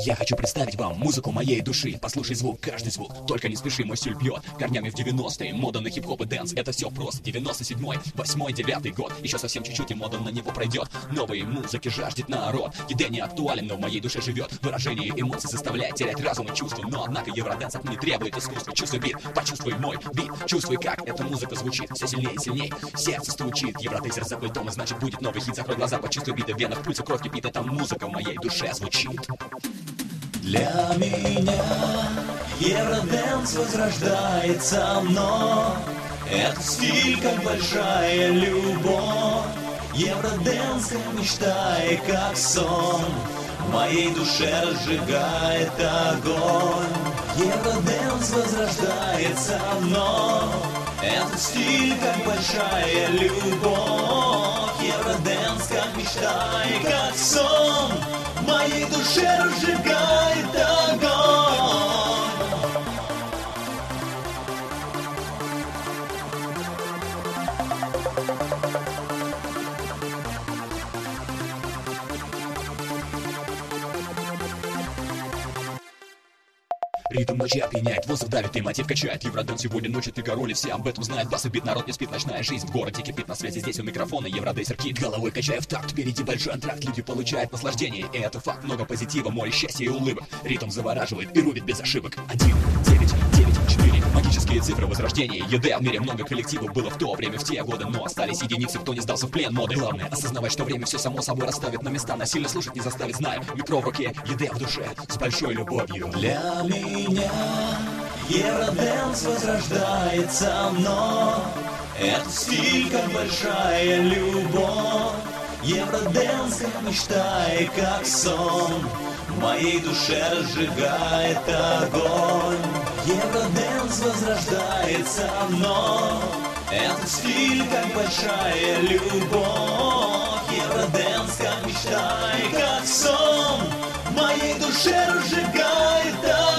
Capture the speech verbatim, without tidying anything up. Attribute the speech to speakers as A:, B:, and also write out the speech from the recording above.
A: Я хочу представить вам музыку моей души. Послушай звук, каждый звук, только не спеши, мой стиль бьет корнями в девяностые. Мода на хип-хоп и дэнс, это все просто. девяносто седьмой, восьмой, девятый год. Еще совсем чуть-чуть и мода на него пройдет. Новые музыки жаждет народ. Еда не актуален, но в моей душе живет. Выражение эмоций заставляет терять разум и чувства. Но однако евродэнс от не требует искусства. Чувствуй бит, почувствуй мой бит. Чувствуй, как эта музыка звучит. Все сильнее и сильнее, сердце стучит. Евродэнсер за пультом, и значит будет новый хит. Закрой глаза, почувствуй биты в венах, пульса, кровь кипит. Эта музыка в моей душе звучит. Для меня евродэнс возрождается, но этот стиль как большая любовь. Евродэнс как мечта и как сон, в моей душе разжигает огонь. Евродэнс возрождается, но этот стиль как большая любовь. Евродэнс как мечта и как сон, в моей душе разжигает огонь. Ритм ночи опьяняет, воздух давит и мотив качает. Евродэнс сегодня ночью ты король, и все об этом знают. Бас и бит, народ не спит, ночная жизнь в городе кипит. На связи здесь у микрофона евродэнсер кит. Головой качая в такт, впереди большой антракт. Люди получают наслаждение, и это факт. Много позитива, море счастья и улыбок. Ритм завораживает и рубит без ошибок. Один, девять, девять, четыре. Магические цифры возрождения. ЕД в мире много коллективов было в то время, в те годы. Но остались единицы, кто не сдался в плен моды. Главное осознавать, что время все само собой расставит на места. Насильно слушать не заставит, знаем. Микро в руке, ЕД в душе, с большой любовью. Для меня евродэнс возрождается, но этот стиль как большая любовь. Евродэнс как мечта и как сон, в моей душе разжигает огонь. Евродэнс возрождается, но этот стиль как большая любовь. Евродэнс как мечта и как сон, в моей душе разжигает огонь.